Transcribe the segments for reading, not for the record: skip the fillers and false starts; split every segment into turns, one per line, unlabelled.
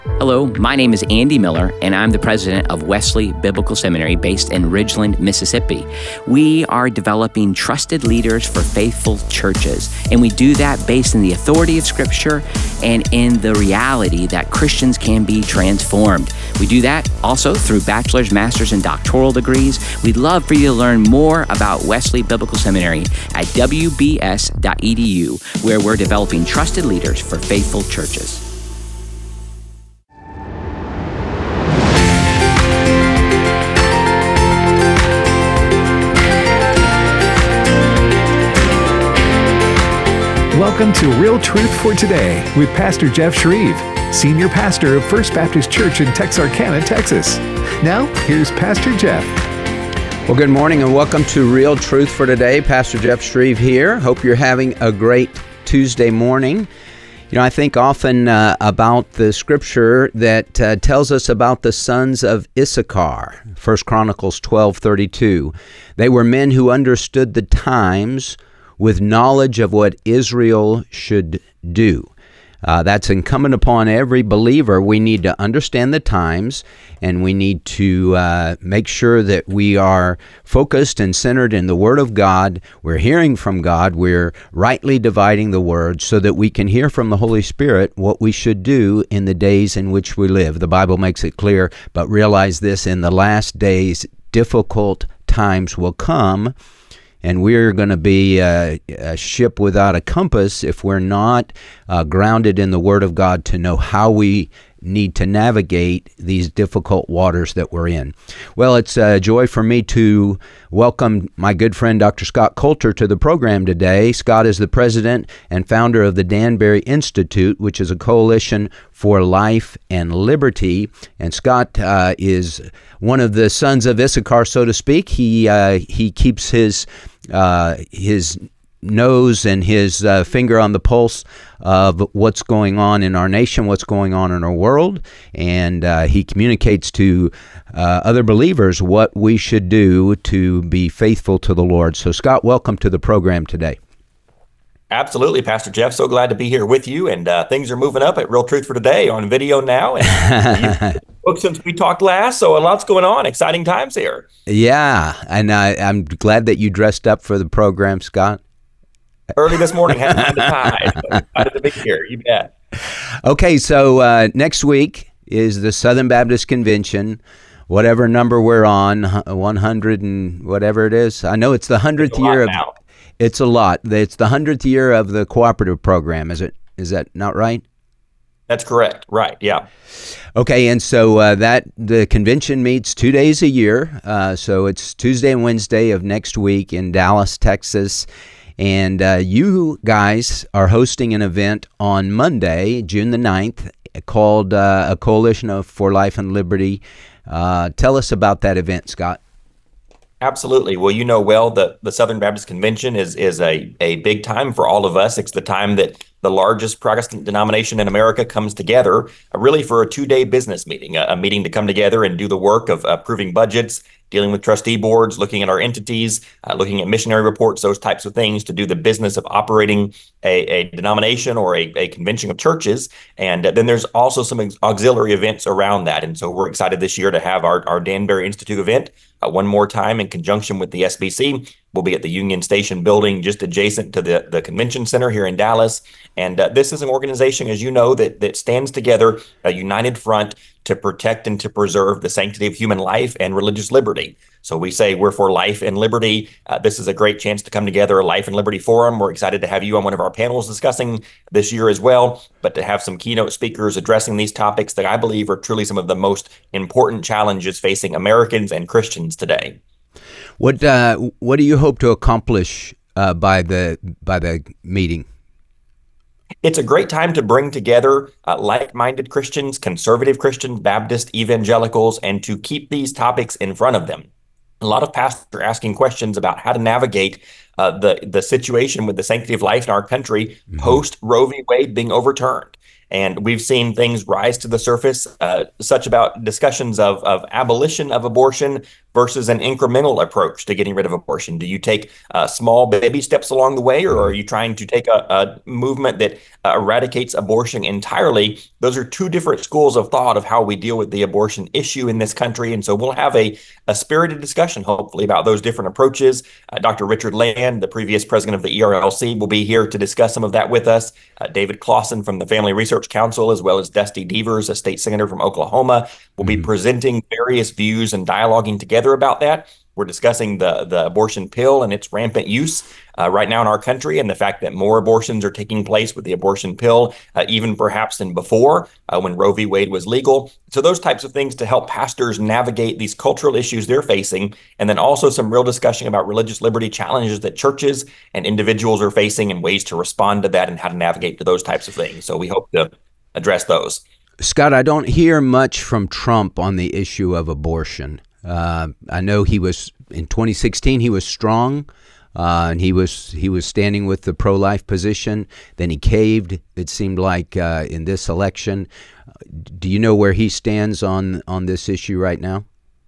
Hello, my name is Andy Miller, and I'm the president of Wesley Biblical Seminary based in Ridgeland, Mississippi. We are developing trusted leaders for faithful churches, and we do that based in the authority of Scripture and in the reality that Christians can be transformed. We do that also through bachelor's, master's, and doctoral degrees. We'd love for you to learn more about Wesley Biblical Seminary at wbs.edu, where we're developing trusted leaders for faithful churches.
Welcome to Real Truth for Today with Pastor Jeff Shreve, Senior Pastor of First Baptist Church in Texarkana, Texas. Now, here's Pastor Jeff.
Well, good morning and welcome to Real Truth for Today. Pastor Jeff Shreve here. Hope you're having a great Tuesday morning. You know, I think often about the scripture that tells us about the sons of Issachar, 1 Chronicles 12:32. They were men who understood the times with knowledge of what Israel should do. That's incumbent upon every believer. We need to understand the times, and we need to make sure that we are focused and centered in the Word of God. We're hearing from God. We're rightly dividing the Word so that we can hear from the Holy Spirit what we should do in the days in which we live. The Bible makes it clear, but realize this: in the last days, difficult times will come. And we're going to be a ship without a compass if we're not grounded in the Word of God to know how we need to navigate these difficult waters that we're in. Well, it's a joy for me to welcome my good friend Dr. Scott Coulter to the program today. Scott is the president and founder of the Danbury Institute, which is a coalition for life and liberty. And Scott is one of the sons of Issachar, so to speak. He keeps his nose and his finger on the pulse of what's going on in our nation, what's going on in our world, and he communicates to other believers what we should do to be faithful to the Lord. So, Scott, welcome to the program today.
Absolutely, Pastor Jeff. So glad to be here with you. And things are moving up at Real Truth for Today on video now. And since we talked last, so a lot's going on. Exciting times here. Yeah,
and I'm glad that you dressed up for the program, Scott.
Early this morning, had to find the tie. So excited to be here. You bet.
Okay, so next week is the Southern Baptist Convention. Whatever number we're on, 100 and whatever it is. I know it's the 100th year of. Now. It's a lot. It's the 100th year of the cooperative program. Is it? Is that not right?
That's correct. Right. Yeah.
Okay. And so the convention meets 2 days a year. So it's Tuesday and Wednesday of next week in Dallas, Texas. And you guys are hosting an event on Monday, June the 9th, called A Coalition for Life and Liberty. Tell us about that event, Scott.
Absolutely. Well, you know well that the Southern Baptist Convention is a big time for all of us. It's the time that the largest Protestant denomination in America comes together, really for a 2-day business meeting, a meeting to come together and do the work of approving budgets, dealing with trustee boards, looking at our entities, looking at missionary reports, those types of things, to do the business of operating a denomination or a convention of churches. And then there's also some auxiliary events around that. And so we're excited this year to have our Danbury Institute event one more time in conjunction with the SBC. We'll be at the Union Station building just adjacent to the convention center here in Dallas. And this is an organization, as you know, that stands together, a united front to protect and to preserve the sanctity of human life and religious liberty. So we say we're for life and liberty. This is a great chance to come together, a Life and Liberty Forum. We're excited to have you on one of our panels discussing this year as well, but to have some keynote speakers addressing these topics that I believe are truly some of the most important challenges facing Americans and Christians today.
What do you hope to accomplish by the meeting?
It's a great time to bring together like-minded Christians, conservative Christians, Baptist, evangelicals, and to keep these topics in front of them. A lot of pastors are asking questions about how to navigate the situation with the sanctity of life in our country post Roe v. Wade being overturned. And we've seen things rise to the surface, such about discussions of abolition of abortion versus an incremental approach to getting rid of abortion? Do you take small baby steps along the way, or are you trying to take a movement that eradicates abortion entirely? Those are two different schools of thought of how we deal with the abortion issue in this country. And so we'll have a spirited discussion, hopefully, about those different approaches. Dr. Richard Land, the previous president of the ERLC, will be here to discuss some of that with us. David Clausen from the Family Research Council, as well as Dusty Devers, a state senator from Oklahoma, will be presenting various views and dialoguing together about that. We're discussing the abortion pill and its rampant use right now in our country, and the fact that more abortions are taking place with the abortion pill, even perhaps than before when Roe v. Wade was legal. So those types of things to help pastors navigate these cultural issues they're facing, and then also some real discussion about religious liberty challenges that churches and individuals are facing and ways to respond to that and how to navigate to those types of things. So we hope to address those.
Scott, I don't hear much from Trump on the issue of abortion. I know he was in 2016. He was strong, and he was standing with the pro-life position. Then he caved. It seemed like in this election. Do you know where he stands on this issue right now?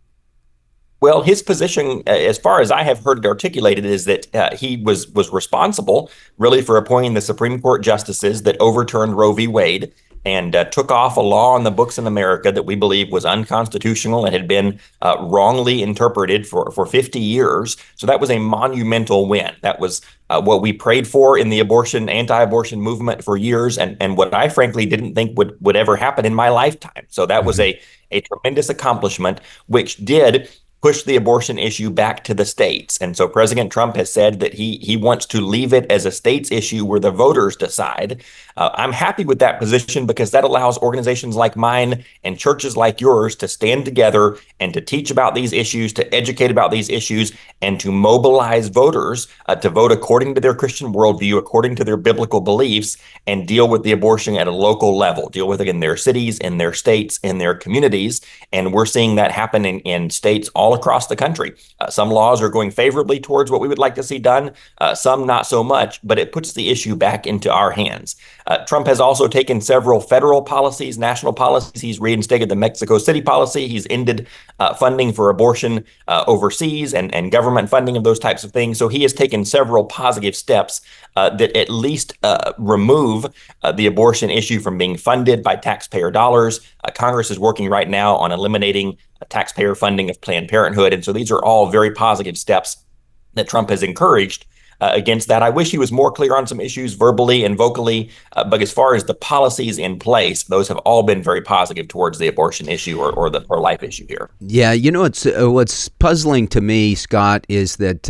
Well, his position, as far as I have heard it articulated, is that he was responsible, really, for appointing the Supreme Court justices that overturned Roe v. Wade and took off a law on the books in America that we believe was unconstitutional and had been wrongly interpreted for 50 years. So that was a monumental win. That was what we prayed for in the anti-abortion movement for years, and what I frankly didn't think would ever happen in my lifetime. So that was a tremendous accomplishment, which did push the abortion issue back to the states. And so President Trump has said that he wants to leave it as a states issue where the voters decide. I'm happy with that position because that allows organizations like mine and churches like yours to stand together and to teach about these issues, to educate about these issues, and to mobilize voters to vote according to their Christian worldview, according to their biblical beliefs, and deal with the abortion at a local level, deal with it in their cities, in their states, in their communities. And we're seeing that happen in states all across the country. Some laws are going favorably towards what we would like to see done, some not so much, but it puts the issue back into our hands. Trump has also taken several federal policies, national policies. He's reinstated the Mexico City policy. He's ended funding for abortion overseas and government funding of those types of things. So he has taken several positive steps that at least remove the abortion issue from being funded by taxpayer dollars. Congress is working right now on eliminating taxpayer funding of Planned Parenthood. And so these are all very positive steps that Trump has encouraged against that. I wish he was more clear on some issues verbally and vocally, but as far as the policies in place, those have all been very positive towards the abortion issue or the pro-life issue here.
Yeah, you know, what's puzzling to me, Scott, is that,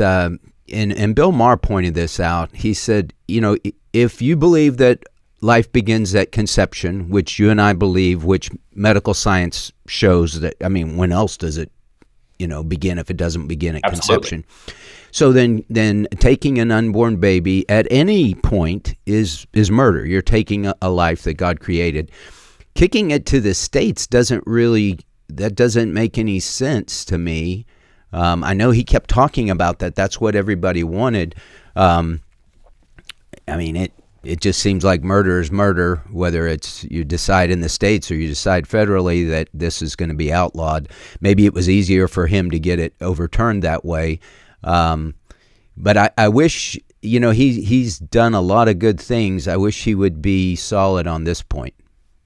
and Bill Maher pointed this out, he said, you know, if you believe that life begins at conception, which you and I believe, which medical science shows that, I mean, when else does it, begin if it doesn't begin at conception? So then taking an unborn baby at any point is murder. You're taking a life that God created. Kicking it to the states doesn't make any sense to me. I know he kept talking about that. That's what everybody wanted. It just seems like murder is murder, whether it's you decide in the states or you decide federally that this is going to be outlawed. Maybe it was easier for him to get it overturned that way. But I wish, he's done a lot of good things. I wish he would be solid on this point.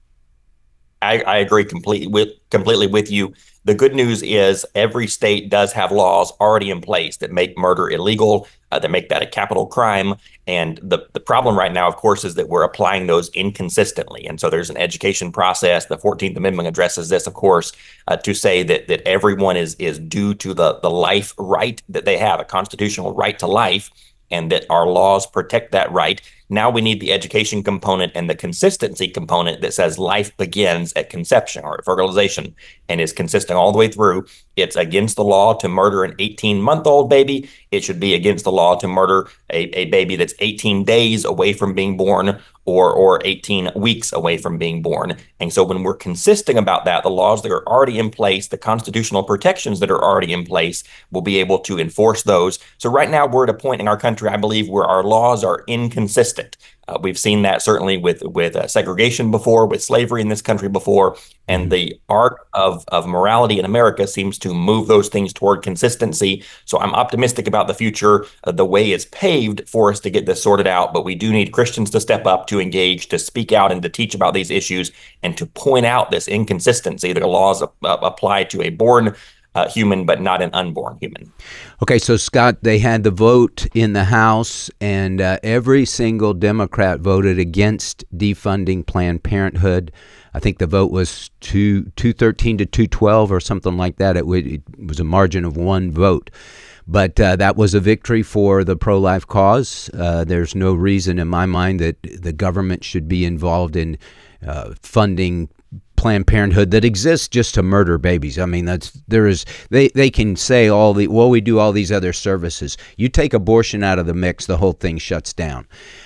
I agree completely with you. The good news is every state does have laws already in place that make murder illegal, that make that a capital crime. And the problem right now, of course, is that we're applying those inconsistently. And so there's an education process. The 14th Amendment addresses this, of course, to say that everyone is due to the life right that they have, a constitutional right to life, and that our laws protect that right. Now we need the education component and the consistency component that says life begins at conception or at fertilization and is consistent all the way through. It's against the law to murder an 18-month-old baby. It should be against the law to murder a baby that's 18 days away from being born or 18 weeks away from being born. And so when we're consistent about that, the laws that are already in place, the constitutional protections that are already in place, will be able to enforce those. So right now we're at a point in our country, I believe, where our laws are inconsistent. consistent. We've seen that certainly with segregation before, with slavery in this country before, and the art of morality in America seems to move those things toward consistency. So I'm optimistic about the future. The way is paved for us to get this sorted out, but we do need Christians to step up, to engage, to speak out, and to teach about these issues, and to point out this inconsistency that laws apply to a born human, but not an unborn human.
Okay, so Scott, they had the vote in the House, and every single Democrat voted against defunding Planned Parenthood. I think the vote was 213 to 212 or something like that. It was a margin of one vote. But that was a victory for the pro-life cause. There's no reason in my mind that the government should be involved in funding Planned Parenthood that exists just to murder babies. I mean, they can say we do all these other services. You take abortion out of the mix, the whole thing shuts down.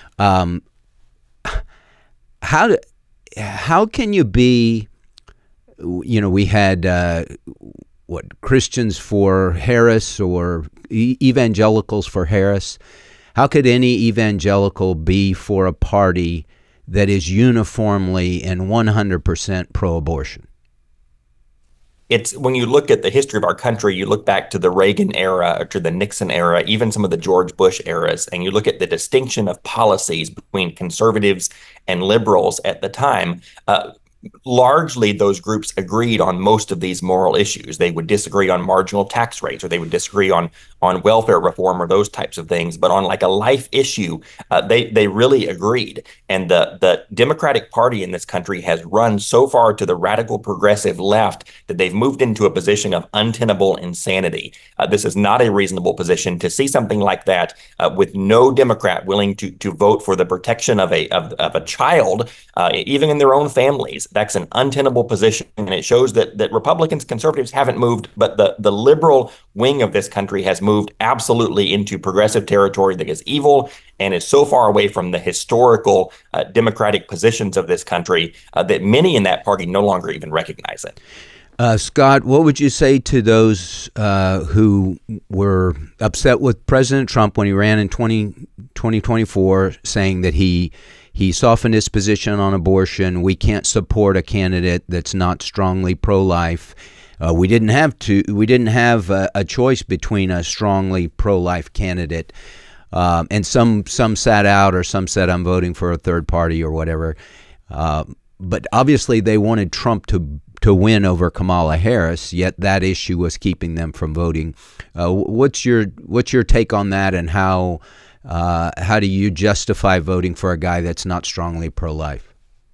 How can you be? We had Christians for Harris or evangelicals for Harris. How could any evangelical be for a party that is uniformly and 100% pro-abortion?
It's when you look at the history of our country, you look back to the Reagan era or to the Nixon era, even some of the George Bush eras, and you look at the distinction of policies between conservatives and liberals at the time. Largely, those groups agreed on most of these moral issues. They would disagree on marginal tax rates, or they would disagree on welfare reform or those types of things. But on like a life issue, they really agreed. And the Democratic Party in this country has run so far to the radical progressive left that they've moved into a position of untenable insanity. This is not a reasonable position. To see something like that with no Democrat willing to vote for the protection of a child, even in their own families. That's an untenable position, and it shows that Republicans, conservatives haven't moved, but the liberal wing of this country has moved absolutely into progressive territory that is evil and is so far away from the historical democratic positions of this country that many in that party no longer even recognize it.
Scott, what would you say to those who were upset with President Trump when he ran in 2024, saying that he softened his position on abortion? We can't support a candidate that's not strongly pro-life. We didn't have a choice between a strongly pro-life candidate, and some sat out, or some said I'm voting for a third party or whatever. But obviously they wanted Trump to win over Kamala Harris. Yet that issue was keeping them from voting. What's your take on that, and how do you justify voting for a guy that's not strongly pro-life?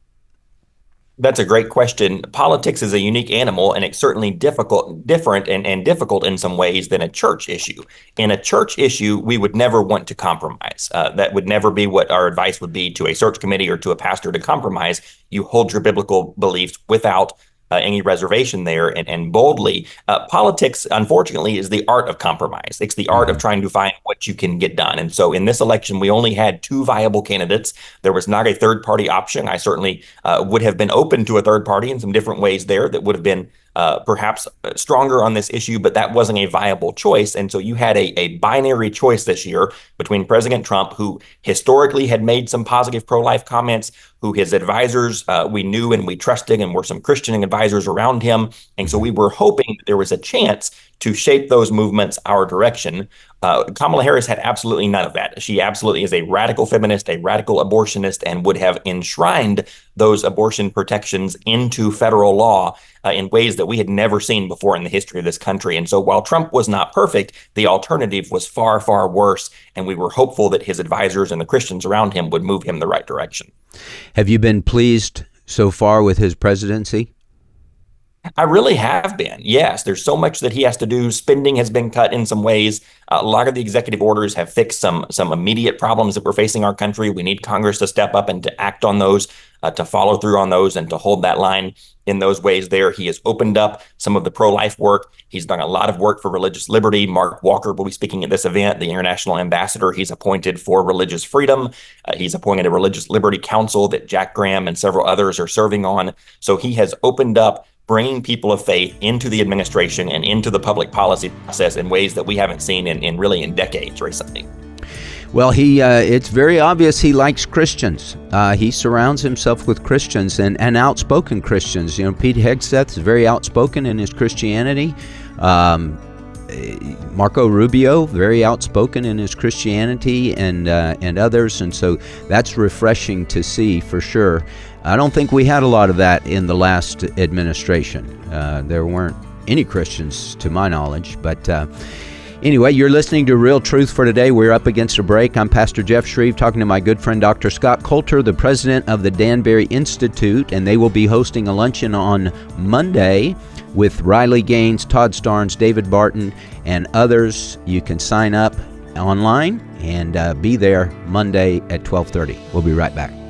That's a great question. Politics is a unique animal, and it's certainly different and difficult in some ways than a church issue. In a church issue, we would never want to compromise. That would never be what our advice would be to a search committee or to a pastor, to compromise. You hold your biblical beliefs without any reservation there, and boldly. Politics, unfortunately, is the art of compromise. It's the art of trying to find what you can get done. And so in this election, we only had two viable candidates. There was not a third party option. I certainly would have been open to a third party in some different ways there that would have been perhaps stronger on this issue, but that wasn't a viable choice. And so you had a binary choice this year between President Trump, who historically had made some positive pro-life comments, who his advisors we knew and we trusted, and were some Christian advisors around him. And so we were hoping that there was a chance to shape those movements our direction. Kamala Harris had absolutely none of that. She absolutely is a radical feminist, a radical abortionist, and would have enshrined those abortion protections into federal law in ways that we had never seen before in the history of this country. And so while Trump was not perfect, the alternative was far, far worse. And we were hopeful that his advisors and the Christians around him would move him the right direction.
Have you been pleased so far with his presidency?
I really have been. Yes, there's so much that he has to do. Spending has been cut in some ways. A lot of the executive orders have fixed some immediate problems that we're facing our country. We need Congress to step up and to act on those, to follow through on those, and to hold that line in those ways there. He has opened up some of the pro-life work. He's done a lot of work for religious liberty. Mark Walker will be speaking at this event, the international ambassador he's appointed for religious freedom. He's appointed a religious liberty council that Jack Graham and several others are serving on. So he has opened up bringing people of faith into the administration and into the public policy process in ways that we haven't seen in decades recently.
Well, it's very obvious he likes Christians. He surrounds himself with Christians and outspoken Christians. Pete Hegseth is very outspoken in his Christianity. Marco Rubio, very outspoken in his Christianity, and others, and so that's refreshing to see for sure. I don't think we had a lot of that in the last administration. There weren't any Christians to my knowledge, but anyway, you're listening to Real Truth for Today. We're up against a break. I'm Pastor Jeff Shreve talking to my good friend Dr. Scott Coulter, the president of the Danbury Institute, and they will be hosting a luncheon on Monday with Riley Gaines, Todd Starnes, David Barton, and others. You can sign up online and be there Monday at 12:30. We'll be right back.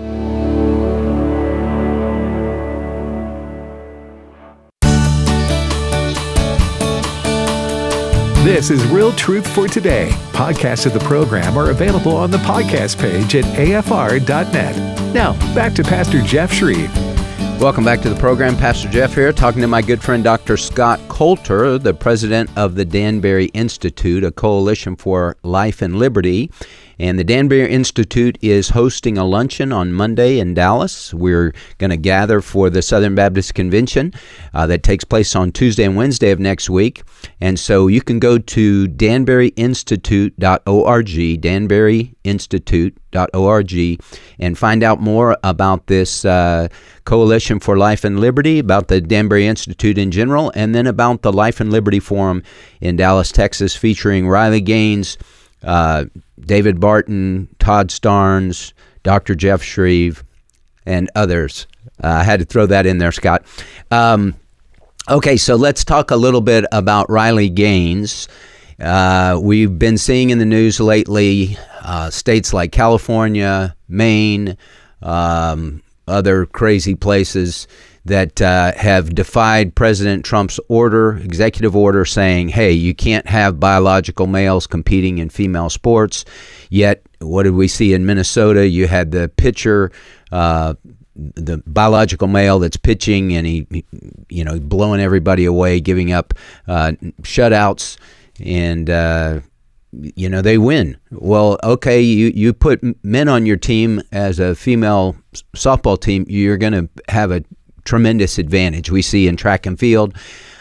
This is Real Truth for Today. Podcasts of the program are available on the podcast page at afr.net. Now, back to Pastor Jeff Shreve.
Welcome back to the program. Pastor Jeff here, talking to my good friend Dr. Scott Coulter, the president of the Danbury Institute, a coalition for life and liberty. And the Danbury Institute is hosting a luncheon on Monday in Dallas. We're going to gather for the Southern Baptist Convention that takes place on Tuesday and Wednesday of next week. And so you can go to danburyinstitute.org, danburyinstitute.org, and find out more about this Coalition for Life and Liberty, about the Danbury Institute in general, and then about the Life and Liberty Forum in Dallas, Texas, featuring Riley Gaines, David Barton, Todd Starnes, Dr. Jeff Shreve, and others. I had to throw that in there, Scott. Okay, so let's talk a little bit about Riley Gaines. We've been seeing in the news lately states like California, Maine, other crazy places that have defied President Trump's executive order saying, hey, you can't have biological males competing in female sports. Yet, what did we see in Minnesota? You had the pitcher, the biological male that's pitching, and he blowing everybody away, giving up shutouts, and they win. Well, okay, you put men on your team as a female softball team, you're going to have a tremendous advantage. We see in track and field.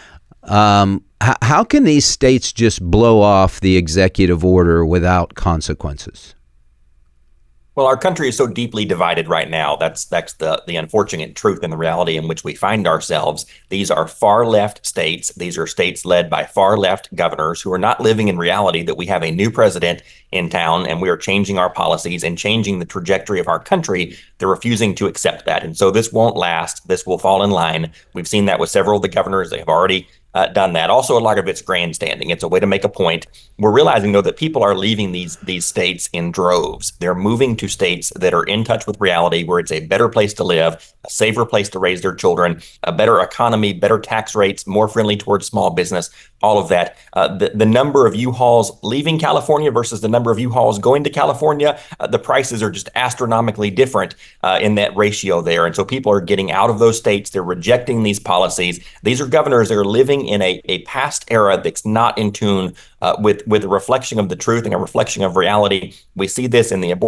How can these states just blow off the executive order without consequences?
Well, our country is so deeply divided right now. That's the unfortunate truth and the reality in which we find ourselves. These are far left states. These are states led by far left governors who are not living in reality that we have a new president in town and we are changing our policies and changing the trajectory of our country. They're refusing to accept that. And so this won't last. This will fall in line. We've seen that with several of the governors. They have already done that. Also, a lot of it's grandstanding. It's a way to make a point. We're realizing, though, that people are leaving these states in droves. They're moving to states that are in touch with reality, where it's a better place to live, a safer place to raise their children, a better economy, better tax rates, more friendly towards small business, all of that. The number of U-Hauls leaving California versus the number of U-Hauls going to California, the prices are just astronomically different in that ratio there. And so people are getting out of those states. They're rejecting these policies. These are governors that are living in a past era that's not in tune with a reflection of the truth and a reflection of reality. We see this in the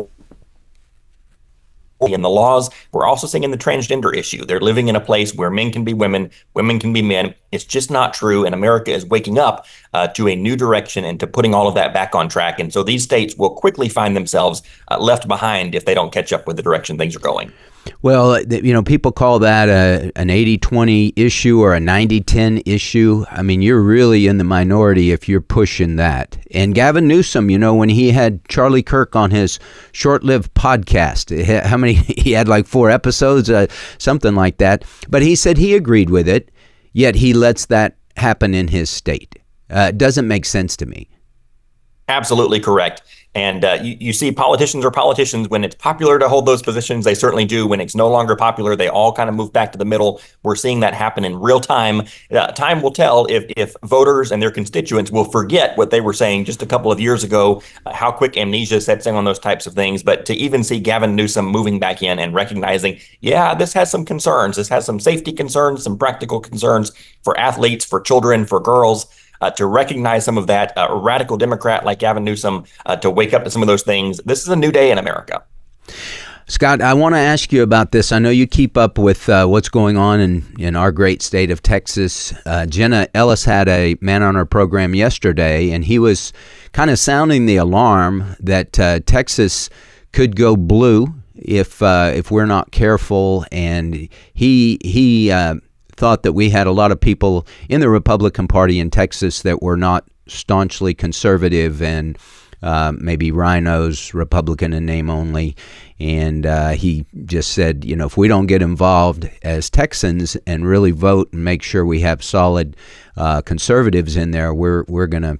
laws. We're also seeing in the transgender issue. They're living in a place where men can be women, women can be men. It's just not true. And America is waking up to a new direction and to putting all of that back on track. And so these states will quickly find themselves left behind if they don't catch up with the direction things are going.
Well, people call that an 80-20 issue or a 90-10 issue. I mean, you're really in the minority if you're pushing that. And Gavin Newsom, when he had Charlie Kirk on his short-lived podcast, how many? He had like 4 episodes, something like that. But he said he agreed with it, yet he lets that happen in his state. It doesn't make sense to me.
Absolutely correct. And you see politicians are politicians. When it's popular to hold those positions, they certainly do. When it's no longer popular, they all kind of move back to the middle. We're seeing that happen in real time. Time will tell if voters and their constituents will forget what they were saying just a couple of years ago, how quick amnesia sets in on those types of things. But to even see Gavin Newsom moving back in and recognizing, yeah, this has some concerns. This has some safety concerns, some practical concerns for athletes, for children, for girls. to recognize some of that. A radical Democrat like Gavin Newsom to wake up to some of those things. This is a new day in America.
Scott, I want to ask you about this. I know you keep up with what's going on in our great state of Texas. Jenna Ellis had a Man on Her program yesterday, and he was kind of sounding the alarm that Texas could go blue if we're not careful. And he thought that we had a lot of people in the Republican Party in Texas that were not staunchly conservative and maybe rhinos, Republican in name only. And he just said, if we don't get involved as Texans and really vote and make sure we have solid conservatives in there, we're gonna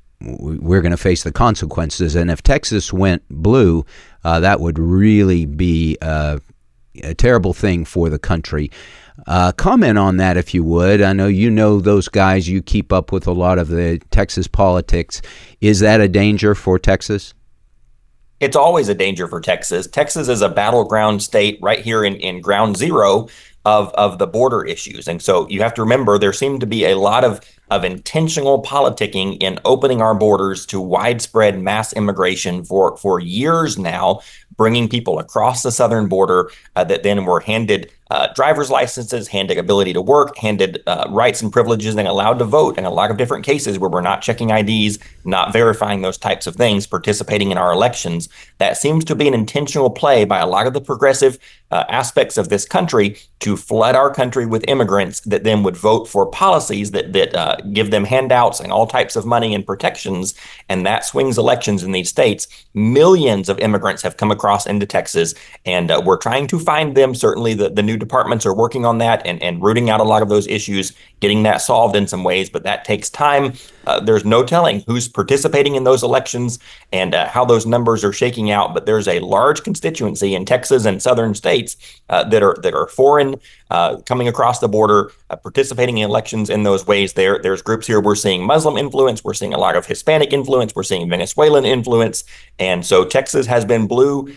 face the consequences. And if Texas went blue, that would really be a terrible thing for the country. Comment on that if you would. I know you know those guys. You keep up with a lot of the Texas politics. Is that a danger for Texas?
It's always a danger for Texas. Texas is a battleground state right here in ground zero of the border issues. And so you have to remember there seemed to be a lot of intentional politicking in opening our borders to widespread mass immigration for years now, bringing people across the southern border that then were handed driver's licenses, handed ability to work, handed rights and privileges, and allowed to vote in a lot of different cases where we're not checking IDs, not verifying those types of things, participating in our elections. That seems to be an intentional play by a lot of the progressive aspects of this country to flood our country with immigrants that then would vote for policies that give them handouts and all types of money and protections, and that swings elections in these states. Millions of immigrants have come across into Texas, and we're trying to find them. Certainly the new departments are working on that and rooting out a lot of those issues, getting that solved in some ways, but that takes time. There's no telling who's participating in those elections and how those numbers are shaking out, but there's a large constituency in Texas and southern states that are foreign, coming across the border, participating in elections in those ways. There's groups here. We're seeing Muslim influence. We're seeing a lot of Hispanic influence. We're seeing Venezuelan influence. And so Texas has been blue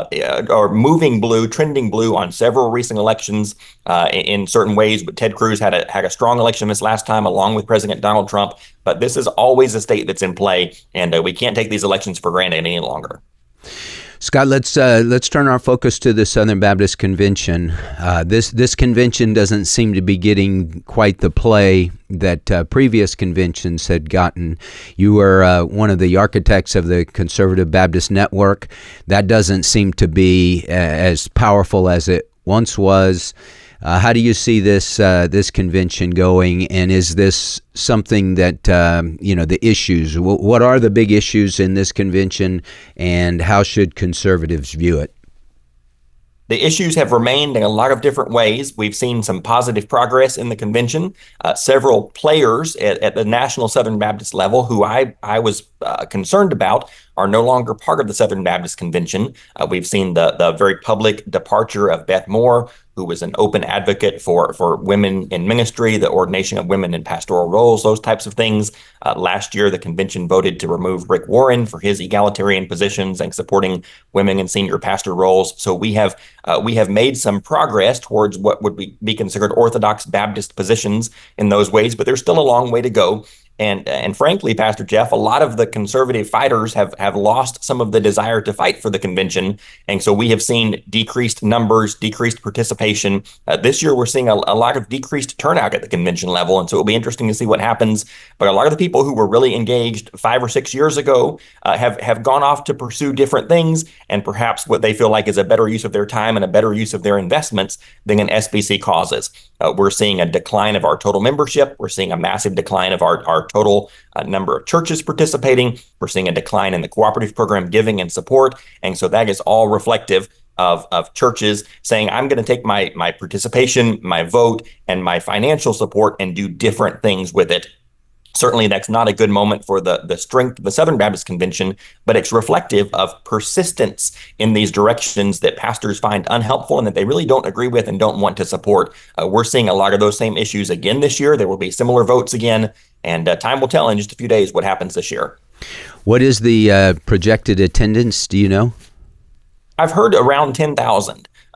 or moving blue, trending blue on several recent elections in certain ways. But Ted Cruz had a strong election this last time, along with President Donald Trump. But this is always a state that's in play, and we can't take these elections for granted any longer.
Scott, let's turn our focus to the Southern Baptist Convention. This convention doesn't seem to be getting quite the play that previous conventions had gotten. You were one of the architects of the Conservative Baptist Network. That doesn't seem to be as powerful as it once was. How do you see this convention going, and is this something that the issues? What are the big issues in this convention, and how should conservatives view it?
The issues have remained in a lot of different ways. We've seen some positive progress in the convention. Several players at the national Southern Baptist level who I was concerned about are no longer part of the Southern Baptist Convention. We've seen the very public departure of Beth Moore, who was an open advocate for women in ministry, the ordination of women in pastoral roles, those types of things. Last year, the convention voted to remove Rick Warren for his egalitarian positions and supporting women in senior pastor roles. So we have made some progress towards what would be considered Orthodox Baptist positions in those ways, but there's still a long way to go. And frankly, Pastor Jeff, a lot of the conservative fighters have lost some of the desire to fight for the convention. And so we have seen decreased numbers, decreased participation. This year, we're seeing a lot of decreased turnout at the convention level. And so it'll be interesting to see what happens. But a lot of the people who were really engaged 5 or 6 years ago have gone off to pursue different things, and perhaps what they feel like is a better use of their time and a better use of their investments than an SBC causes. We're seeing a decline of our total membership. We're seeing a massive decline of our total number of churches participating. We're seeing a decline in the cooperative program giving and support. And so that is all reflective of churches saying, I'm going to take my participation, my vote, and my financial support and do different things with it. Certainly, that's not a good moment for the strength of the Southern Baptist Convention, but it's reflective of persistence in these directions that pastors find unhelpful and that they really don't agree with and don't want to support. We're seeing a lot of those same issues again this year. There will be similar votes again, and time will tell in just a few days what happens this year.
What is the projected attendance? Do you know?
I've heard around 10,000.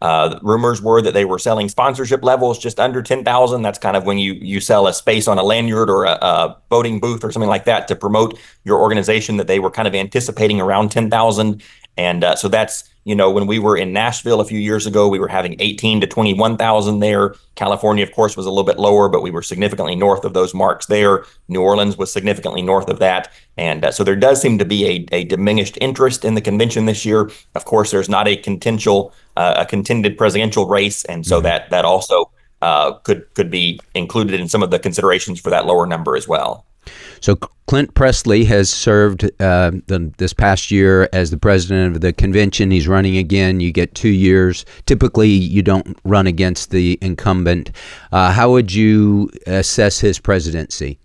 Rumors were that they were selling sponsorship levels just under 10,000. That's kind of when you sell a space on a lanyard or a voting booth or something like that to promote your organization, that they were kind of anticipating around 10,000. And so that's, when we were in Nashville a few years ago, we were having 18 to 21,000 there. California, of course, was a little bit lower, but we were significantly north of those marks there. New Orleans was significantly north of that. And so there does seem to be a diminished interest in the convention this year. Of course, there's not a contended presidential race. And so that also could be included in some of the considerations for that lower number as well.
So Clint Presley has served this past year as the president of the convention. He's running again. You get 2 years. Typically, you don't run against the incumbent. How would you assess his presidency?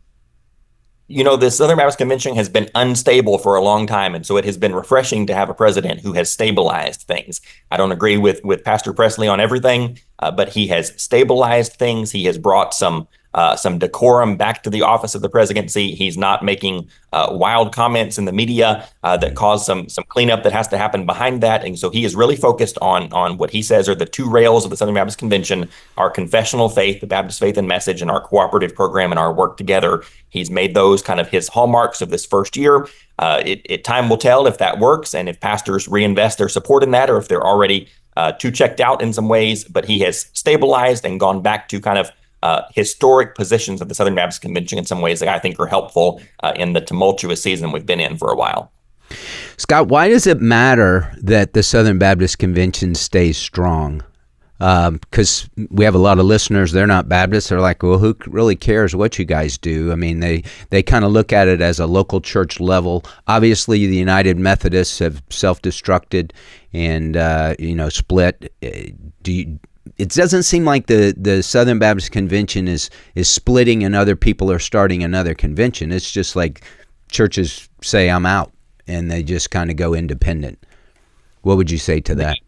The Southern Baptist Convention has been unstable for a long time, and so it has been refreshing to have a president who has stabilized things. I don't agree with Pastor Presley on everything, but he has stabilized things. He has brought some decorum back to the office of the presidency. He's not making wild comments in the media that cause some cleanup that has to happen behind that. And so he is really focused on what he says are the two rails of the Southern Baptist Convention: our confessional faith, the Baptist Faith and Message, and our cooperative program and our work together. He's made those kind of his hallmarks of this first year. Time will tell if that works and if pastors reinvest their support in that, or if they're already too checked out in some ways. But he has stabilized and gone back to kind of historic positions of the Southern Baptist Convention in some ways that I think are helpful in the tumultuous season we've been in for a while.
Scott, why does it matter that the Southern Baptist Convention stays strong? Because we have a lot of listeners, they're not Baptists. They're like, well, who really cares what you guys do? I mean, they kind of look at it as a local church level. Obviously, the United Methodists have self-destructed and, split. It doesn't seem like the Southern Baptist Convention is splitting and other people are starting another convention. It's just like churches say, I'm out, and they just kind of go independent. What would you say to that?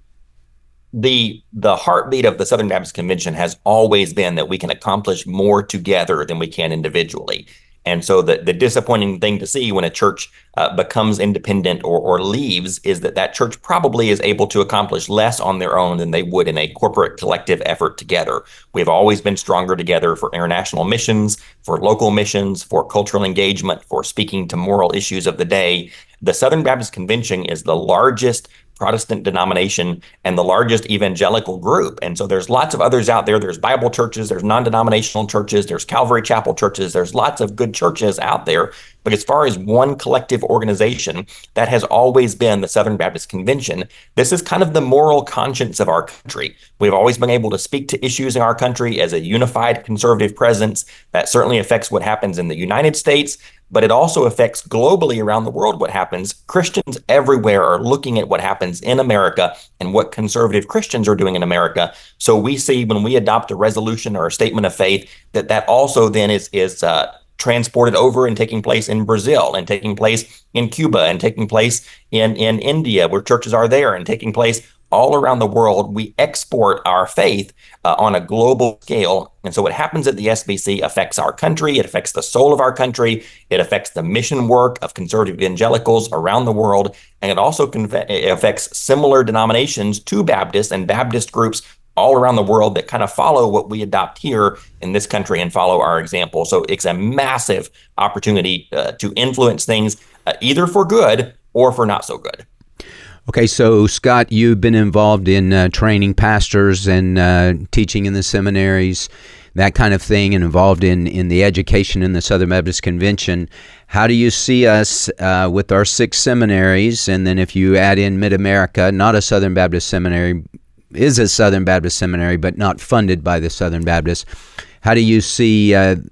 The heartbeat of the Southern Baptist Convention has always been that we can accomplish more together than we can individually. And so the disappointing thing to see when a church becomes independent or leaves is that church probably is able to accomplish less on their own than they would in a corporate collective effort together. We've always been stronger together for international missions, for local missions, for cultural engagement, for speaking to moral issues of the day. The Southern Baptist Convention is the largest Protestant denomination and the largest evangelical group. And so there's lots of others out there. There's Bible churches, there's non-denominational churches, there's Calvary Chapel churches, there's lots of good churches out there. But as far as one collective organization, that has always been the Southern Baptist Convention. This is kind of the moral conscience of our country. We've always been able to speak to issues in our country as a unified conservative presence. That certainly affects what happens in the United States, but it also affects globally around the world what happens. Christians everywhere are looking at what happens in America and what conservative Christians are doing in America. So we see when we adopt a resolution or a statement of faith that also then is transported over and taking place in Brazil and taking place in Cuba and taking place in India, where churches are there, and taking place all around the world. We export our faith on a global scale. And so what happens at the SBC affects our country. It affects the soul of our country. It affects the mission work of conservative evangelicals around the world. And it also it affects similar denominations to Baptists and Baptist groups all around the world that kind of follow what we adopt here in this country and follow our example. So it's a massive opportunity to influence things either for good or for not so good.
Okay, so Scott, you've been involved in training pastors and teaching in the seminaries, that kind of thing, and involved in the education in the Southern Baptist Convention. How do you see us with our 6 seminaries? And then if you add in Mid-America, not a Southern Baptist seminary, is a Southern Baptist seminary, but not funded by the Southern Baptist. How do you see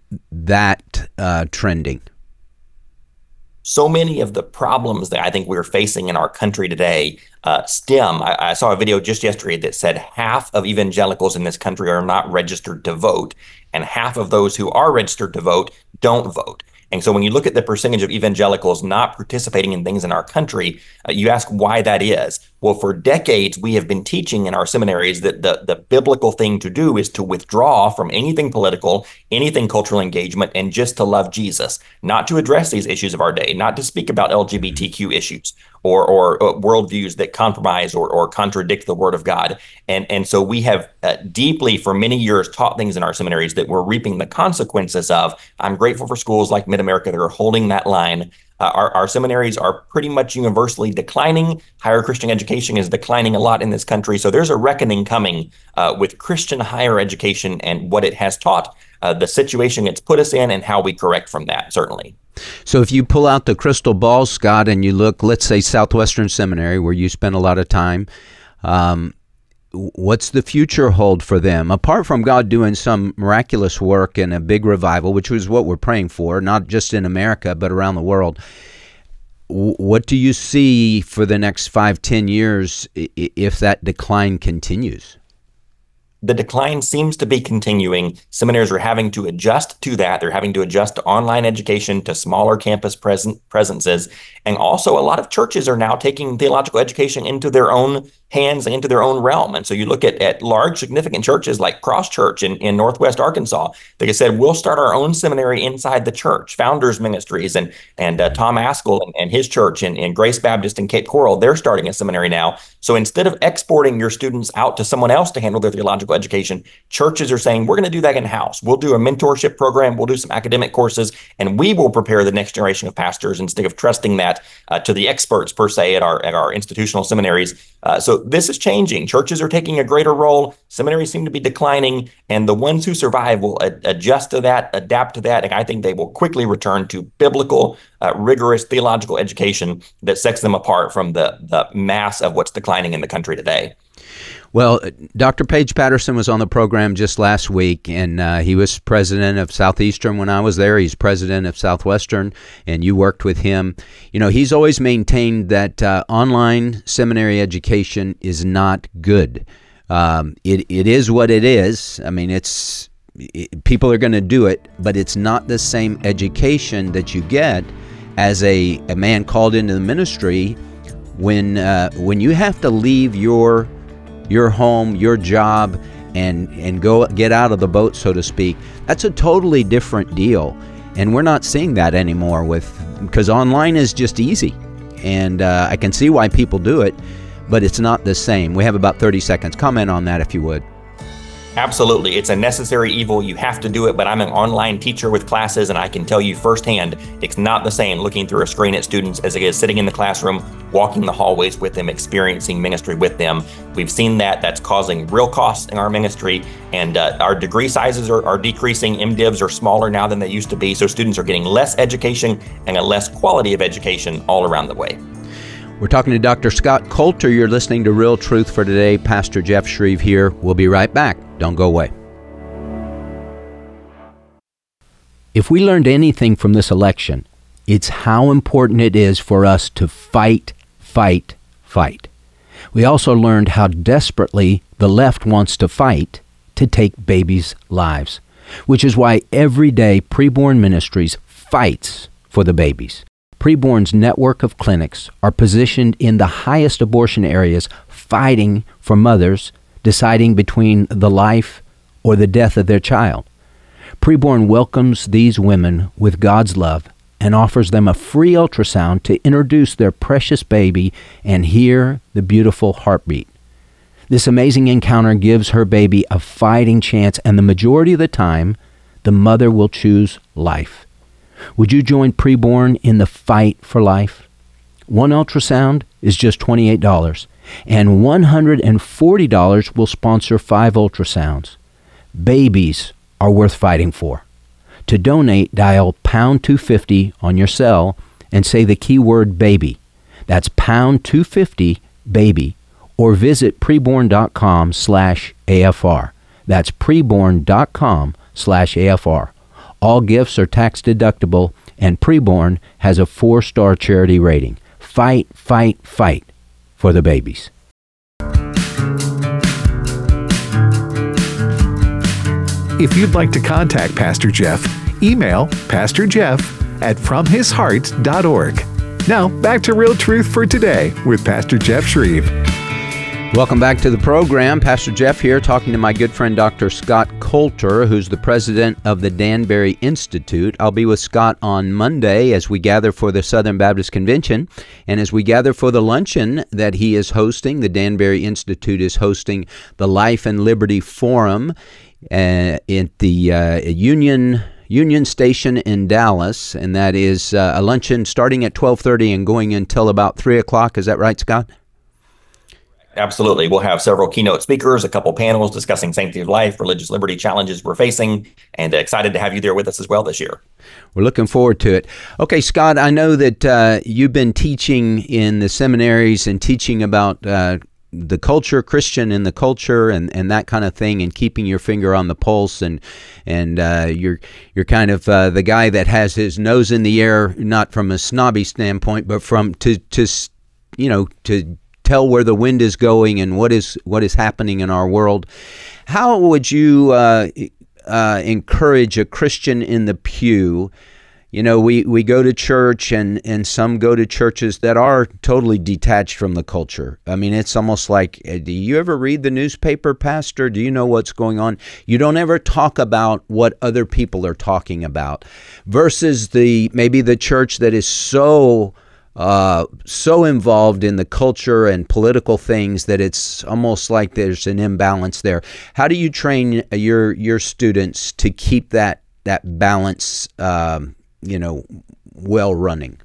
that trending?
So many of the problems that I think we're facing in our country today stem. I saw a video just yesterday that said half of evangelicals in this country are not registered to vote, and half of those who are registered to vote don't vote. And so when you look at the percentage of evangelicals not participating in things in our country, you ask why that is. Well, for decades, we have been teaching in our seminaries that the biblical thing to do is to withdraw from anything political, anything cultural engagement, and just to love Jesus, not to address these issues of our day, not to speak about LGBTQ issues or worldviews that compromise or contradict the Word of God. And so we have deeply for many years taught things in our seminaries that we're reaping the consequences of. I'm grateful for schools like Mid-America that are holding that line. Our seminaries are pretty much universally declining. Higher Christian education is declining a lot in this country. So there's a reckoning coming with Christian higher education and what it has taught, the situation it's put us in, and how we correct from that, certainly.
So if you pull out the crystal ball, Scott, and you look, let's say Southwestern Seminary, where you spend a lot of time, what's the future hold for them? Apart from God doing some miraculous work and a big revival, which was what we're praying for, not just in America, but around the world, what do you see for the next 5-10 years if that decline continues?
The decline seems to be continuing. Seminaries are having to adjust to that. They're having to adjust to online education, to smaller campus presences. And also a lot of churches are now taking theological education into their own hands and into their own realm. And so you look at large, significant churches like Cross Church in Northwest Arkansas. They said, we'll start our own seminary inside the church. Founders Ministries and Tom Askell and his church and Grace Baptist in Cape Coral, they're starting a seminary now. So instead of exporting your students out to someone else to handle their theological education, churches are saying, we're going to do that in-house. We'll do a mentorship program. We'll do some academic courses, and we will prepare the next generation of pastors instead of trusting that to the experts, per se, at our institutional seminaries. So this is changing. Churches are taking a greater role. Seminaries seem to be declining, and the ones who survive will adjust to that, adapt to that, and I think they will quickly return to biblical, rigorous theological education that sets them apart from the mass of what's declining in the country today.
Well, Dr. Paige Patterson was on the program just last week, and he was president of Southeastern when I was there. He's president of Southwestern, and you worked with him. You know, he's always maintained that online seminary education is not good. It is what it is. I mean, people are going to do it, but it's not the same education that you get as a man called into the ministry when you have to leave your home, your job, and go get out of the boat, so to speak. That's a totally different deal. And we're not seeing that anymore because online is just easy. And I can see why people do it, but it's not the same. We have about 30 seconds. Comment on that if you would.
Absolutely. It's a necessary evil. You have to do it, but I'm an online teacher with classes, and I can tell you firsthand, it's not the same looking through a screen at students as it is sitting in the classroom, walking the hallways with them, experiencing ministry with them. We've seen that. That's causing real costs in our ministry, and our degree sizes are decreasing. MDivs are smaller now than they used to be, so students are getting less education and a less quality of education all around the way.
We're talking to Dr. Scott Coulter. You're listening to Real Truth for Today. Pastor Jeff Shreve here. We'll be right back. Don't go away. If we learned anything from this election, it's how important it is for us to fight, fight, fight. We also learned how desperately the left wants to fight to take babies' lives, which is why every day Preborn Ministries fights for the babies. Preborn's network of clinics are positioned in the highest abortion areas, fighting for mothers deciding between the life or the death of their child. Preborn welcomes these women with God's love and offers them a free ultrasound to introduce their precious baby and hear the beautiful heartbeat. This amazing encounter gives her baby a fighting chance, and the majority of the time, the mother will choose life. Would you join Preborn in the fight for life? One ultrasound is just $28, and $140 will sponsor 5 ultrasounds. Babies are worth fighting for. To donate, dial pound 250 on your cell and say the keyword baby. That's pound 250 baby, or visit preborn.com/AFR. That's preborn.com/AFR. All gifts are tax deductible, and Preborn has a 4-star charity rating. Fight, fight, fight for the babies.
If you'd like to contact Pastor Jeff, email pastorjeff at FromHisHeart.org. Now, back to Real Truth for Today with Pastor Jeff Shreve.
Welcome back to the program. Pastor Jeff here, talking to my good friend Dr. Scott Coulter, who's the president of the Danbury Institute. I'll be with Scott on Monday as we gather for the Southern Baptist Convention, and as we gather for the luncheon that he is hosting. The Danbury Institute is hosting the Life and Liberty Forum at the Union Station in Dallas, and that is a luncheon starting at 12:30 and going until about 3 o'clock. Is that right, Scott?
Absolutely. We'll have several keynote speakers, a couple panels discussing sanctity of life, religious liberty challenges we're facing, and excited to have you there with us as well this year.
We're looking forward to it. Okay, Scott, I know that you've been teaching in the seminaries and teaching about the culture, Christian in the culture, and that kind of thing, and keeping your finger on the pulse, and you're kind of the guy that has his nose in the air, not from a snobby standpoint, but from to tell where the wind is going and what is happening in our world. How would you encourage a Christian in the pew? You know, we go to church, and some go to churches that are totally detached from the culture. I mean, it's almost like, do you ever read the newspaper, Pastor? Do you know what's going on? You don't ever talk about what other people are talking about, versus maybe the church that is so involved in the culture and political things that it's almost like there's an imbalance there. How do you train your students to keep that balance, well running?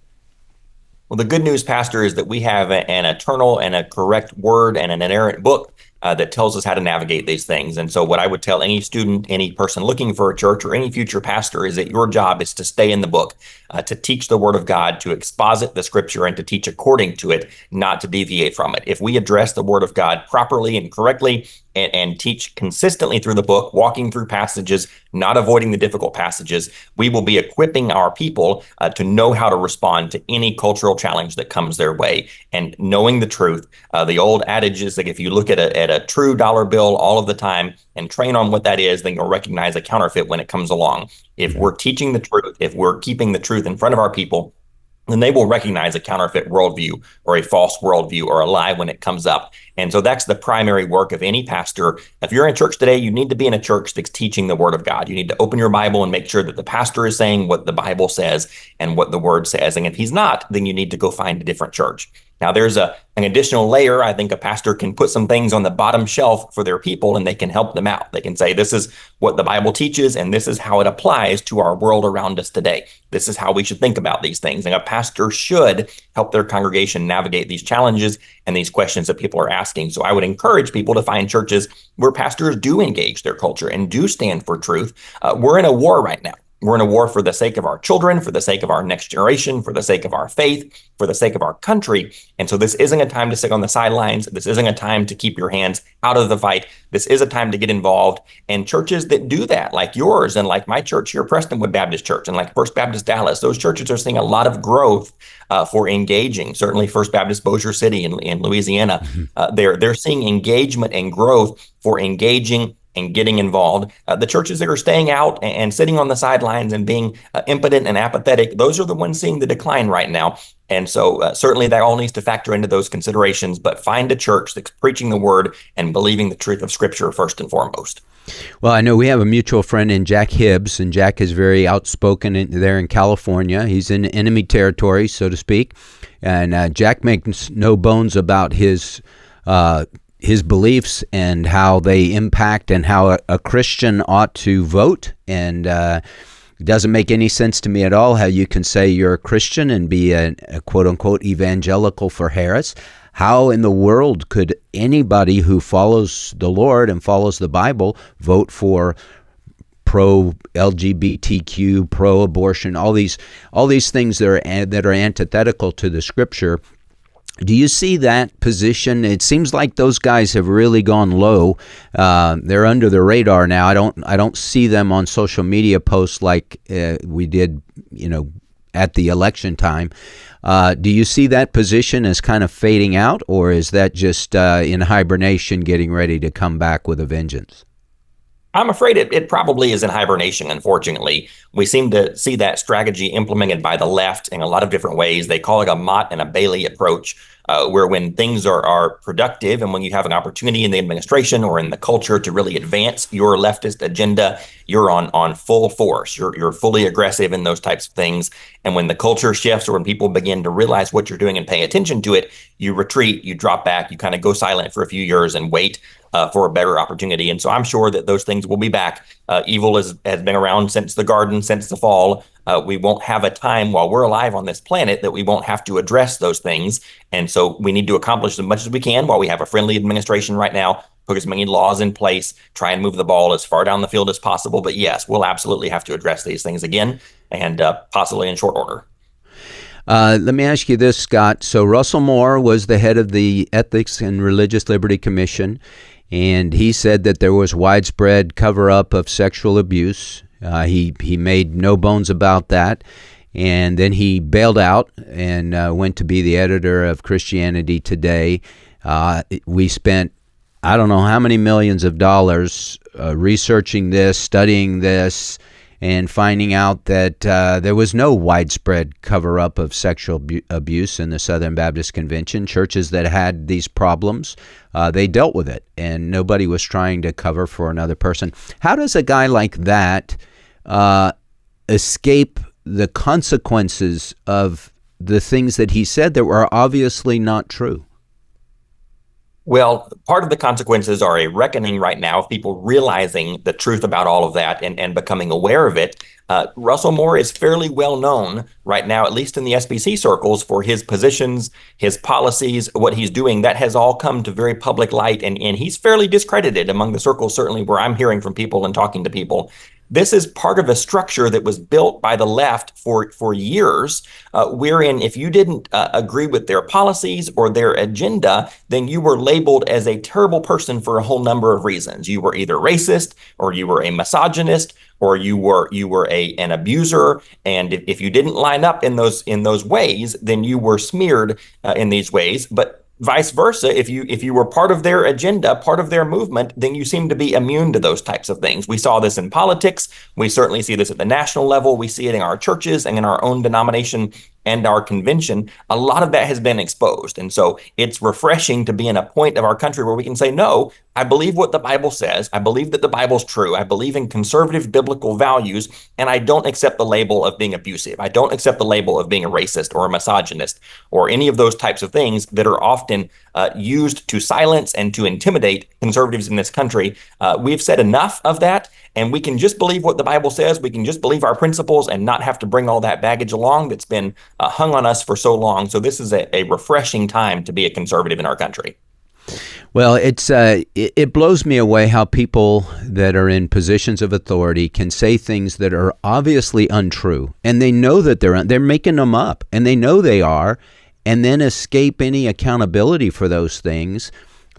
Well, the good news, Pastor, is that we have an eternal and a correct word and an inerrant book that tells us how to navigate these things. And so what I would tell any student, any person looking for a church, or any future pastor is that your job is to stay in the book, to teach the Word of God, to exposit the Scripture, and to teach according to it, not to deviate from it. If we address the Word of God properly and correctly, and teach consistently through the book, walking through passages, not avoiding the difficult passages, we will be equipping our people to know how to respond to any cultural challenge that comes their way. And knowing the truth, the old adage is that if you look at a true dollar bill all of the time and train on what that is, then you'll recognize a counterfeit when it comes along. If we're teaching the truth, if we're keeping the truth in front of our people, then they will recognize a counterfeit worldview or a false worldview or a lie when it comes up. And so that's the primary work of any pastor. If you're in church today, you need to be in a church that's teaching the Word of God. You need to open your Bible and make sure that the pastor is saying what the Bible says and what the Word says. And if he's not, then you need to go find a different church. Now, there's an additional layer. I think a pastor can put some things on the bottom shelf for their people, and they can help them out. They can say, this is what the Bible teaches, and this is how it applies to our world around us today. This is how we should think about these things. And a pastor should help their congregation navigate these challenges and these questions that people are asking. So I would encourage people to find churches where pastors do engage their culture and do stand for truth. We're in a war right now. We're in a war for the sake of our children, for the sake of our next generation, for the sake of our faith, for the sake of our country. And so this isn't a time to sit on the sidelines. This isn't a time to keep your hands out of the fight. This is a time to get involved. And churches that do that, like yours and like my church here, Prestonwood Baptist Church, and like First Baptist Dallas, those churches are seeing a lot of growth for engaging. Certainly First Baptist Bossier City in Louisiana, they're seeing engagement and growth for engaging and getting involved. The churches that are staying out and sitting on the sidelines and being impotent and apathetic, those are the ones seeing the decline right now. And so certainly that all needs to factor into those considerations, but find a church that's preaching the Word and believing the truth of Scripture first and foremost.
Well, I know we have a mutual friend in Jack Hibbs, and Jack is very outspoken there in California. He's in enemy territory, so to speak. And Jack makes no bones about his beliefs and how they impact and how a Christian ought to vote. And it doesn't make any sense to me at all how you can say you're a Christian and be a quote-unquote evangelical for Harris. How in the world could anybody who follows the Lord and follows the Bible vote for pro-LGBTQ, pro-abortion, all these things that are antithetical to the Scripture? Do you see that position? It seems like those guys have really gone low. They're under the radar now. I don't see them on social media posts like we did, at the election time. Do you see that position as kind of fading out, or is that just in hibernation, getting ready to come back with a vengeance?
I'm afraid it probably is in hibernation, unfortunately. We seem to see that strategy implemented by the left in a lot of different ways. They call it a Mott and a Bailey approach, where when things are productive and when you have an opportunity in the administration or in the culture to really advance your leftist agenda, you're on full force. You're fully aggressive in those types of things. And when the culture shifts or when people begin to realize what you're doing and pay attention to it, you retreat, you drop back, you kind of go silent for a few years and wait for a better opportunity. And so I'm sure that those things will be back. Evil has been around since the garden, since the fall. We won't have a time while we're alive on this planet that we won't have to address those things. And so we need to accomplish as much as we can while we have a friendly administration right now, put as many laws in place, try and move the ball as far down the field as possible. But yes, we'll absolutely have to address these things again, and possibly in short order.
Let me ask you this, Scott. So Russell Moore was the head of the Ethics and Religious Liberty Commission, and he said that there was widespread cover-up of sexual abuse. He made no bones about that. And then he bailed out and went to be the editor of Christianity Today. We spent, I don't know how many millions of dollars researching this, studying this, and finding out that there was no widespread cover-up of sexual abuse in the Southern Baptist Convention. Churches that had these problems, they dealt with it, and nobody was trying to cover for another person. How does a guy like that escape the consequences of the things that he said that were obviously not true?
Well, part of the consequences are a reckoning right now of people realizing the truth about all of that and becoming aware of it. Russell Moore is fairly well known right now, at least in the SBC circles, for his positions, his policies, what he's doing. That has all come to very public light, and he's fairly discredited among the circles, certainly where I'm hearing from people and talking to people. This is part of a structure that was built by the left for years, wherein if you didn't agree with their policies or their agenda, then you were labeled as a terrible person for a whole number of reasons. You were either racist, or you were a misogynist, or you were an abuser. And if you didn't line up in those ways, then you were smeared in these ways. But vice versa, if you were part of their agenda, part of their movement, then you seem to be immune to those types of things. We saw this in politics. We certainly see this at the national level. We see it in our churches and in our own denomination and our convention. A lot of that has been exposed. And so it's refreshing to be in a point of our country where we can say, no, I believe what the Bible says. I believe that the Bible's true. I believe in conservative biblical values, and I don't accept the label of being abusive. I don't accept the label of being a racist or a misogynist or any of those types of things that are often used to silence and to intimidate conservatives in this country. We've said enough of that, and we can just believe what the Bible says. We can just believe our principles and not have to bring all that baggage along that's been hung on us for so long. So this is a refreshing time to be a conservative in our country.
Well, it blows me away how people that are in positions of authority can say things that are obviously untrue, and they know that they're making them up, and they know they are, and then escape any accountability for those things.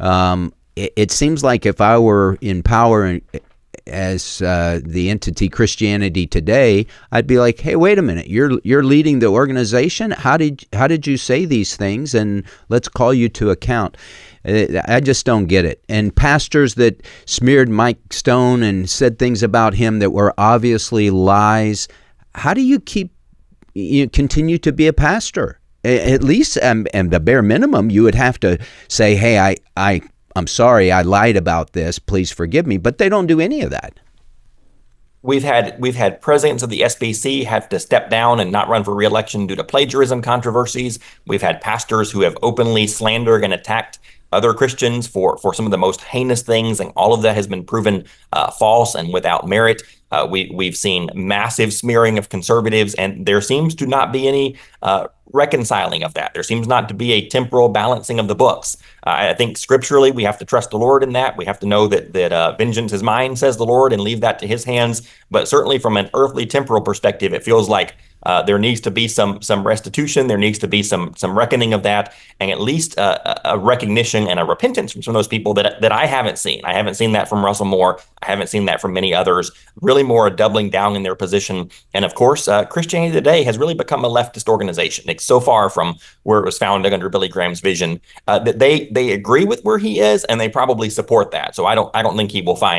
It seems like if I were in power as the entity Christianity Today, I'd be like, hey, wait a minute, you're leading the organization? How did you say these things? And let's call you to account. I just don't get it. And pastors that smeared Mike Stone and said things about him that were obviously lies, how do you continue to be a pastor? At least, and the bare minimum, you would have to say, hey, I'm sorry, I lied about this. Please forgive me. But they don't do any of that.
We've had presidents of the SBC have to step down and not run for re-election due to plagiarism controversies. We've had pastors who have openly slandered and attacked other Christians for some of the most heinous things, and all of that has been proven false and without merit. We've seen massive smearing of conservatives, and there seems to not be any reconciling of that. There seems not to be a temporal balancing of the books. I think scripturally we have to trust the Lord in that. We have to know that vengeance is mine, says the Lord, and leave that to his hands. But certainly from an earthly temporal perspective, it feels like there needs to be some restitution. There needs to be some reckoning of that, and at least a recognition and a repentance from some of those people that I haven't seen. I haven't seen that from Russell Moore. I haven't seen that from many others. Really more a doubling down in their position. And of course, Christianity Today has really become a leftist organization. It's so far from where it was founded under Billy Graham's vision that they agree with where he is, and they probably support that. So I don't think he will find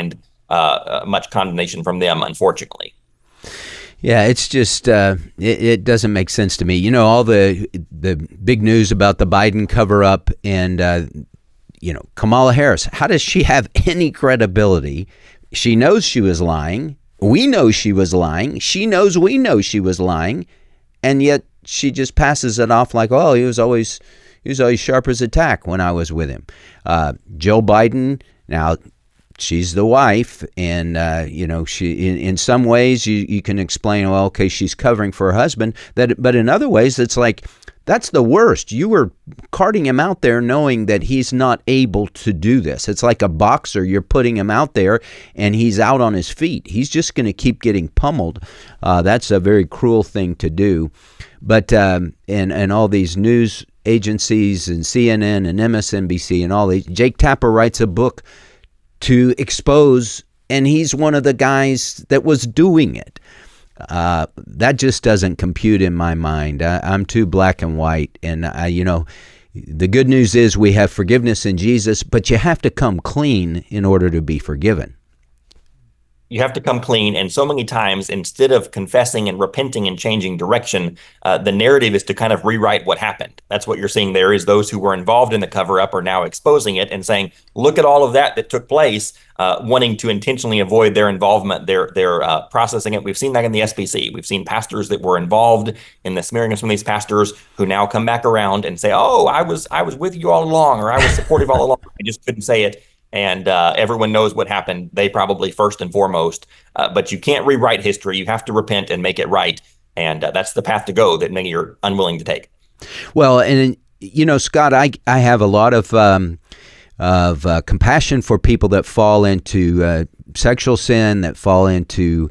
much condemnation from them, unfortunately.
Yeah, it's just it doesn't make sense to me. You know, all the big news about the Biden cover-up and Kamala Harris. How does she have any credibility? She knows she was lying. We know she was lying. She knows we know she was lying, and yet she just passes it off like, "Oh, he was always sharp as a tack when I was with him." Joe Biden, now she's the wife, and she in some ways you can explain, well, okay, she's covering for her husband. But in other ways, it's like, that's the worst. You were carting him out there knowing that he's not able to do this. It's like a boxer. You're putting him out there and he's out on his feet. He's just going to keep getting pummeled. That's a very cruel thing to do. But and all these news agencies and CNN and MSNBC and all these, Jake Tapper writes a book to expose, and he's one of the guys that was doing it. That just doesn't compute in my mind. I'm too black and white. And, the good news is we have forgiveness in Jesus, but you have to come clean in order to be forgiven.
You have to come clean. And so many times, instead of confessing and repenting and changing direction, the narrative is to kind of rewrite what happened. That's what you're seeing there, is those who were involved in the cover-up are now exposing it and saying, look at all of that took place, wanting to intentionally avoid their involvement. They're processing it. We've seen that in the SBC. We've seen pastors that were involved in the smearing of some of these pastors who now come back around and say, oh, I was with you all along, or I was supportive all along. I just couldn't say it. And everyone knows what happened. They probably first and foremost. But you can't rewrite history. You have to repent and make it right. And that's the path to go that many are unwilling to take.
Well, and Scott, I have a lot of compassion for people that fall into sexual sin, that fall into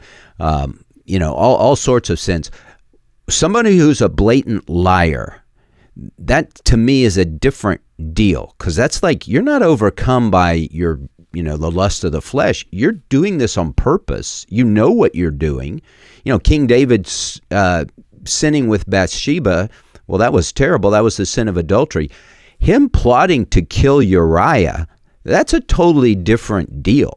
all sorts of sins. Somebody who's a blatant liar, that to me is a different deal, because that's like, you're not overcome by the lust of the flesh. You're doing this on purpose. You know what you're doing. King David's sinning with Bathsheba, well, that was terrible. That was the sin of adultery. Him plotting to kill Uriah, that's a totally different deal.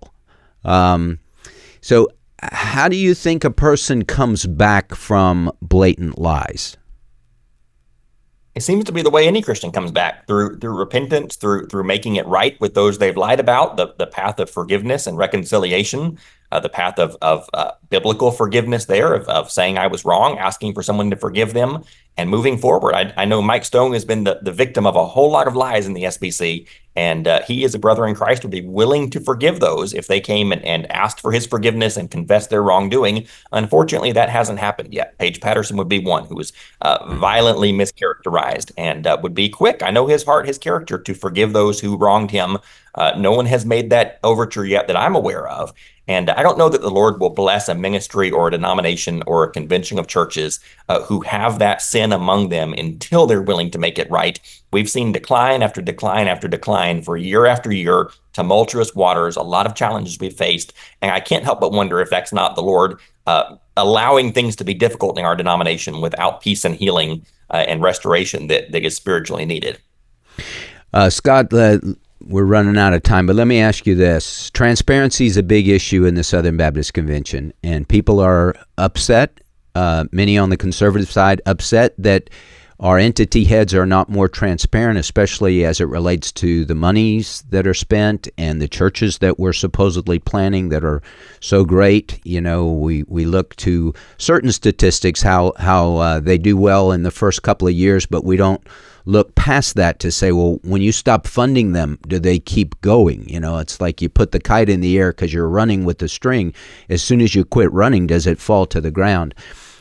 So how do you think a person comes back from blatant lies?
It seems to be the way any Christian comes back, through repentance, through making it right with those they've lied about, the path of forgiveness and reconciliation, the path of biblical forgiveness there, of saying I was wrong, asking for someone to forgive them, and moving forward. I know Mike Stone has been the victim of a whole lot of lies in the SBC, and he, as a brother in Christ, would be willing to forgive those if they came and asked for his forgiveness and confessed their wrongdoing. Unfortunately, that hasn't happened yet. Paige Patterson would be one who was violently mischaracterized and would be quick. I know his heart, his character, to forgive those who wronged him. No one has made that overture yet that I'm aware of. And I don't know that the Lord will bless a ministry or a denomination or a convention of churches who have that sin among them until they're willing to make it right. We've seen decline after decline after decline for year after year, tumultuous waters, a lot of challenges we've faced. And I can't help but wonder if that's not the Lord allowing things to be difficult in our denomination without peace and healing and restoration that is spiritually needed.
Scott, we're running out of time, but let me ask you this. Transparency is a big issue in the Southern Baptist Convention, and people are upset, many on the conservative side, upset that our entity heads are not more transparent, especially as it relates to the monies that are spent and the churches that we're supposedly planning that are so great. We look to certain statistics, how they do well in the first couple of years, but we don't look past that to say, well, when you stop funding them, do they keep going? It's like you put the kite in the air because you're running with the string. As soon as you quit running, does it fall to the ground?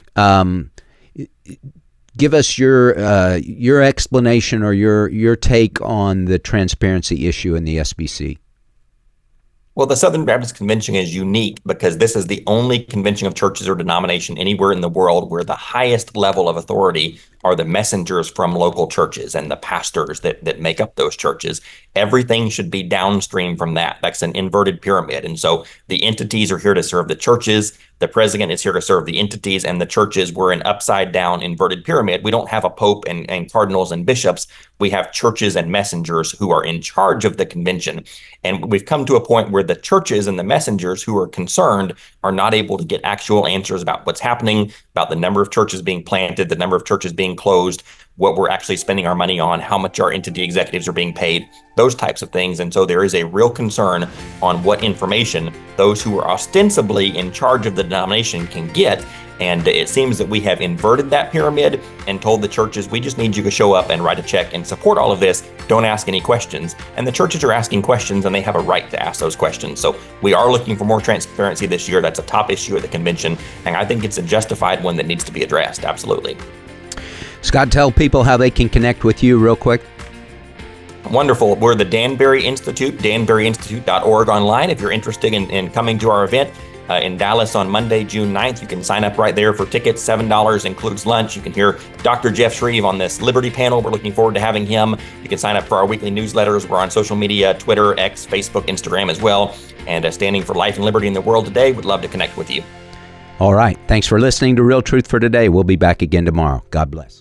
Give us your explanation or your take on the transparency issue in the SBC.
Well, the Southern Baptist Convention is unique because this is the only convention of churches or denomination anywhere in the world where the highest level of authority are the messengers from local churches and the pastors that make up those churches. Everything should be downstream from that. That's an inverted pyramid. And so the entities are here to serve the churches. The president is here to serve the entities, and the churches were an upside down inverted pyramid. We don't have a pope and cardinals and bishops. We have churches and messengers who are in charge of the convention. And we've come to a point where the churches and the messengers who are concerned are not able to get actual answers about what's happening, about the number of churches being planted, the number of churches being closed, what we're actually spending our money on, how much our entity executives are being paid, those types of things. And so there is a real concern on what information those who are ostensibly in charge of the denomination can get. And it seems that we have inverted that pyramid and told the churches, we just need you to show up and write a check and support all of this. Don't ask any questions. And the churches are asking questions, and they have a right to ask those questions. So we are looking for more transparency this year. That's a top issue at the convention. And I think it's a justified one that needs to be addressed. Absolutely.
Scott, tell people how they can connect with you real quick.
Wonderful. We're the Danbury Institute, danburyinstitute.org online. If you're interested in coming to our event in Dallas on Monday, June 9th, you can sign up right there for tickets. $7 includes lunch. You can hear Dr. Jeff Shreve on this Liberty panel. We're looking forward to having him. You can sign up for our weekly newsletters. We're on social media, Twitter, X, Facebook, Instagram as well. And standing for life and liberty in the world today, would love to connect with you.
All right. Thanks for listening to Real Truth for Today. We'll be back again tomorrow. God bless.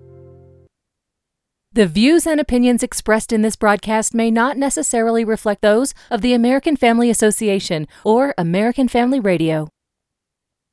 The views and opinions expressed in this broadcast may not necessarily reflect those of the American Family Association or American Family Radio.